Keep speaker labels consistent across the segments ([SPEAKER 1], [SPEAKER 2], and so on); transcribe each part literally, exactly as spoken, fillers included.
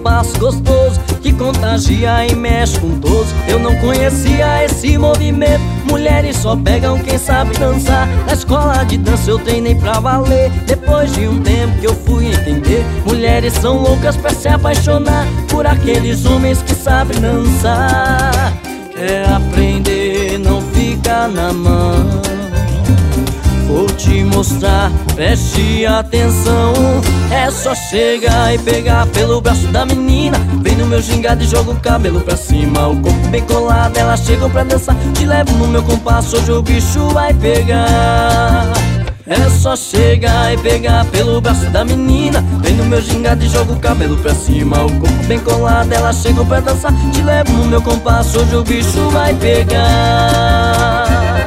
[SPEAKER 1] passo gostoso que contagia e mexe com todos. Eu não conhecia esse movimento, mulheres só pegam quem sabe dançar. Na escola de dança eu treinei pra valer, depois de um tempo que eu fui entender. Mulheres são loucas pra se apaixonar por aqueles homens que sabem dançar. Quer aprender, não fica na mão, vou te mostrar, preste atenção. É só chegar e pegar pelo braço da menina, vem no meu gingado e joga o cabelo pra cima, o corpo bem colado, elas chegam pra dançar. Te levo no meu compasso, hoje o bicho vai pegar. É só chegar e pegar pelo braço da menina, vem no meu gingado e joga o cabelo pra cima, o corpo bem colado, elas chegam pra dançar. Te levo no meu compasso, hoje o bicho vai pegar.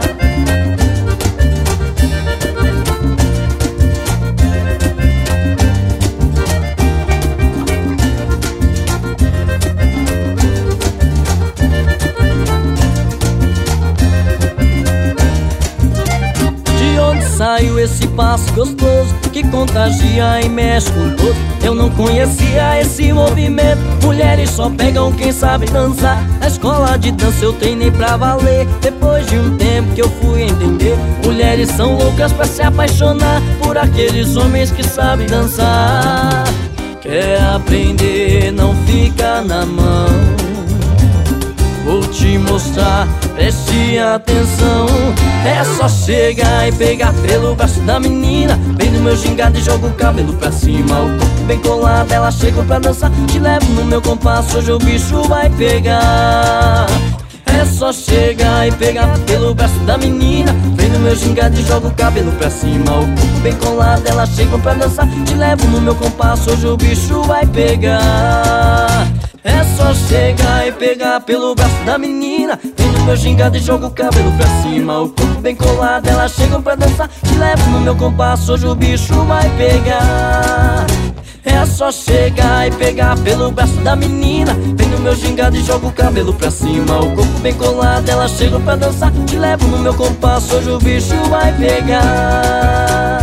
[SPEAKER 1] Saiu esse passo gostoso que contagia e mexe com todos. Eu não conhecia esse movimento, mulheres só pegam quem sabe dançar. Na escola de dança eu treinei pra valer, depois de um tempo que eu fui entender. Mulheres são loucas pra se apaixonar por aqueles homens que sabem dançar. Quer aprender, não fica na mão, vou te mostrar, preste atenção. É só chegar e pegar pelo braço da menina, vem no meu gingado e joga o cabelo pra cima, o corpo bem colado, elas chegam pra dançar. Te levo no meu compasso, hoje o bicho vai pegar. É só chegar e pegar pelo braço da menina, vem no meu gingado e joga o cabelo pra cima, o corpo bem colado, elas chegam pra dançar. Te levo no meu compasso, hoje o bicho vai pegar. É só chegar e pegar pelo braço da menina, vem no meu gingado e joga o cabelo pra cima, o corpo bem colado, elas chegam pra dançar. Te levo no meu compasso, hoje o bicho vai pegar. É só chegar e pegar pelo braço da menina, vem no meu gingado e joga o cabelo pra cima, o corpo bem colado, elas chegam pra dançar. Te levo no meu compasso, hoje o bicho vai pegar.